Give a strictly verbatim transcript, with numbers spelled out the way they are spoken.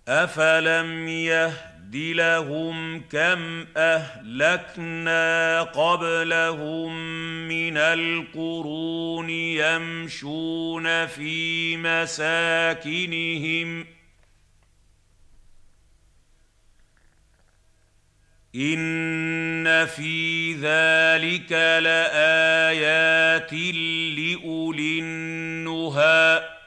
أَفَلَمْ يَهْدِ لَهُمْ كَمْ أَهْلَكْنَا قَبْلَهُم مِّنَ الْقُرُونِ يَمْشُونَ فِي مَسَاكِنِهِمْ ۗ إِنَّ فِي ذَٰلِكَ لَآيَاتٍ لِّأُولِي النُّهَىٰ